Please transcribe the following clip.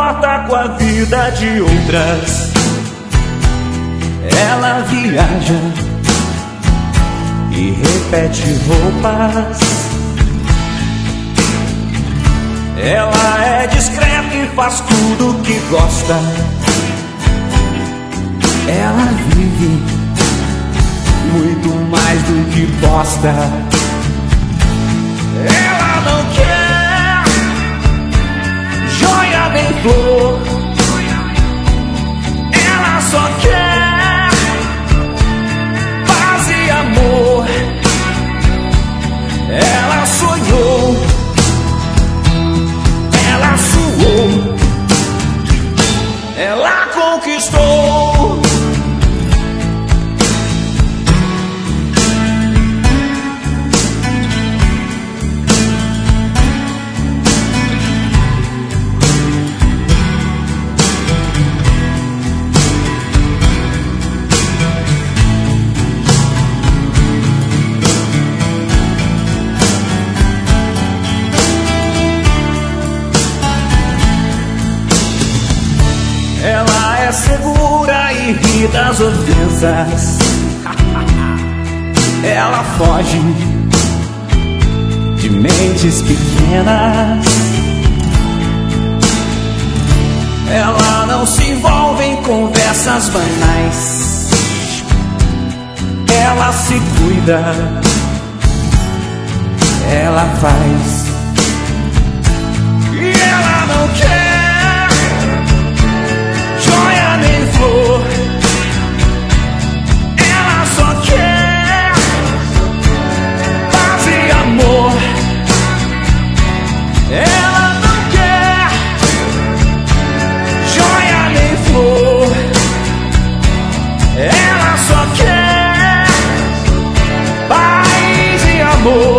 importa com a vida de outras. Ela viaja e repete roupas. Ela é discreta e faz tudo que gosta. Ela vive muito mais do que posta. Ela não quer joia nem flor. Ela só quer paz e amor. Ela sonhou, ela suou, ela conquistou. Ela é segura e ri das ofensas. Ela foge de mentes pequenas. Ela não se envolve em conversas banais. Ela se cuida, ela faz. E ela não quer joia nem flor. Ela só quer paz e amor. Ela não quer joia nem flor. Ela só quer paz e amor.